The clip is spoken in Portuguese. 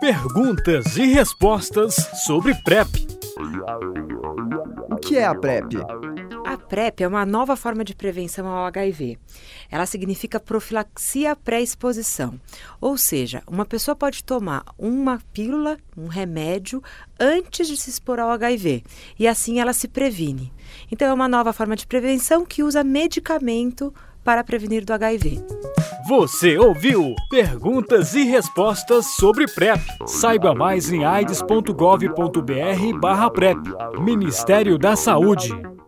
Perguntas e respostas sobre PrEP. O que é a PrEP? A PrEP é uma nova forma de prevenção ao HIV. Ela significa profilaxia pré-exposição. Ou seja, uma pessoa pode tomar uma pílula, um remédio, antes de se expor ao HIV. E assim ela se previne. Então é uma nova forma de prevenção que usa medicamento para prevenir do HIV. Você ouviu Perguntas e respostas sobre PrEP. Saiba mais em aids.gov.br/PrEP. Ministério da Saúde.